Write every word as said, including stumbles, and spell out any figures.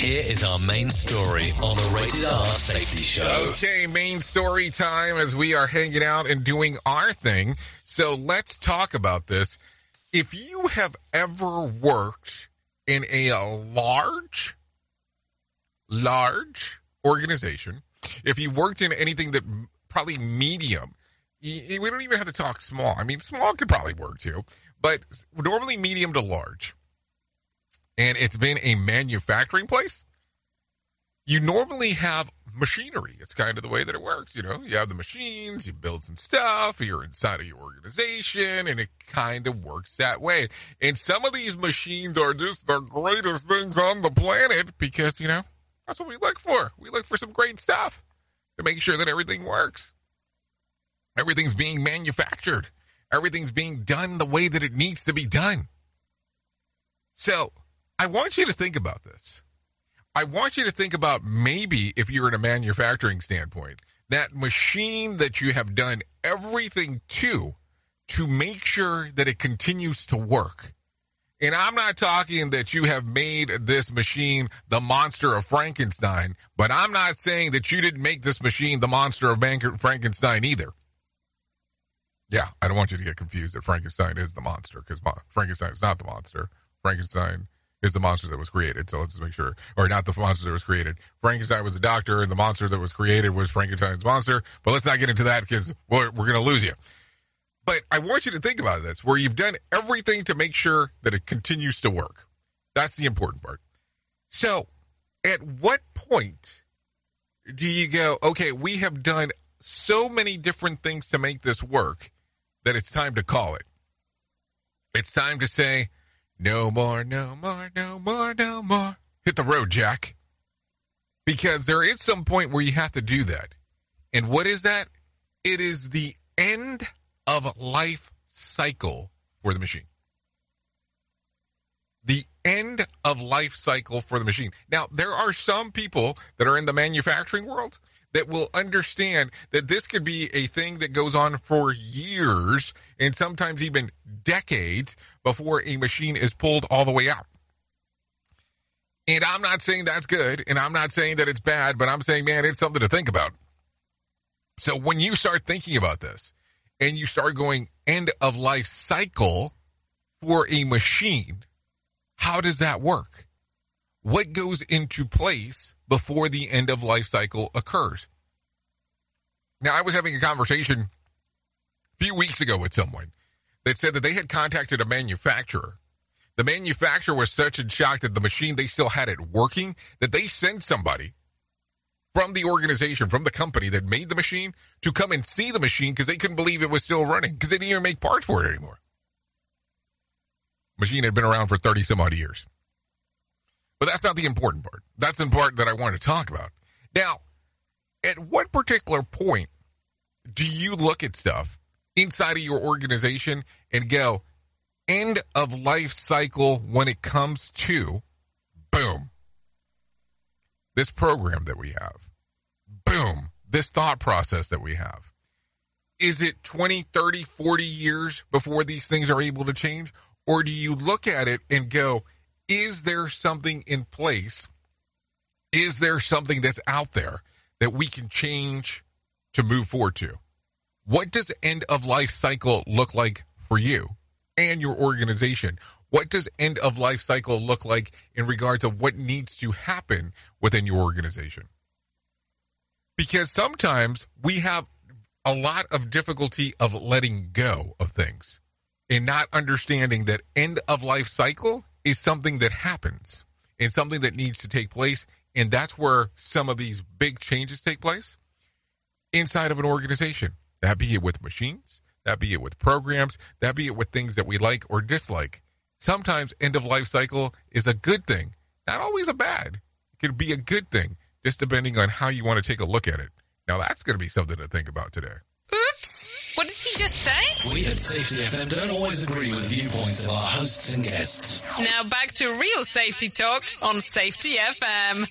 Here is our main story on the Rated R Safety Show. Okay, main story time as we are hanging out and doing our thing. So let's talk about this. If you have ever worked in a large, large organization, if you worked in anything that probably medium, we don't even have to talk small. I mean, small could probably work too, but normally medium to large. And it's been a manufacturing place. You normally have machinery. It's kind of the way that it works. You know, you have the machines, you build some stuff, you're inside of your organization, and it kind of works that way. And some of these machines are just the greatest things on the planet because, you know, that's what we look for. We look for some great stuff to make sure that everything works. Everything's being manufactured. Everything's being done the way that it needs to be done. So I want you to think about this. I want you to think about maybe if you're in a manufacturing standpoint, that machine that you have done everything to, to make sure that it continues to work. And I'm not talking that you have made this machine the monster of Frankenstein, but I'm not saying that you didn't make this machine the monster of Frankenstein either. Yeah, I don't want you to get confused that Frankenstein is the monster, because Frankenstein is not the monster. Frankenstein is the monster that was created, so let's just make sure. Or not the monster that was created. Frankenstein was a doctor, and the monster that was created was Frankenstein's monster. But let's not get into that, because we're, we're going to lose you. But I want you to think about this, where you've done everything to make sure that it continues to work. That's the important part. So, at what point do you go, okay, we have done so many different things to make this work that it's time to call it? It's time to say, no more, no more, no more, no more. Hit the road, Jack. Because there is some point where you have to do that. And what is that? It is the end of life cycle for the machine. The end of life cycle for the machine. Now, there are some people that are in the manufacturing world that will understand that this could be a thing that goes on for years and sometimes even decades before a machine is pulled all the way out. And I'm not saying that's good, and I'm not saying that it's bad, but I'm saying, man, it's something to think about. So when you start thinking about this and you start going end of life cycle for a machine, how does that work? What goes into place before the end of life cycle occurs? Now, I was having a conversation a few weeks ago with someone that said that they had contacted a manufacturer. The manufacturer was such in shock that the machine, they still had it working, that they sent somebody from the organization, from the company that made the machine, to come and see the machine because they couldn't believe it was still running because they didn't even make parts for it anymore. Machine had been around for thirty some odd years. But that's not the important part. That's the part that I want to talk about. Now, at what particular point do you look at stuff inside of your organization and go, end of life cycle when it comes to, boom, this program that we have, boom, this thought process that we have? Is it twenty, thirty, forty years before these things are able to change? Or do you look at it and go, is there something in place? Is there something that's out there that we can change to move forward to? What does end of life cycle look like for you and your organization? What does end of life cycle look like in regards of what needs to happen within your organization? Because sometimes we have a lot of difficulty of letting go of things and not understanding that end of life cycle is something that happens and something that needs to take place. And that's where some of these big changes take place inside of an organization. That be it with machines, that be it with programs, that be it with things that we like or dislike. Sometimes end of life cycle is a good thing, not always a bad. It can be a good thing, just depending on how you want to take a look at it. Now, that's going to be something to think about today. Oops! What did he just say? We at Safety F M don't always agree with viewpoints of our hosts and guests. Now back to real safety talk on Safety F M.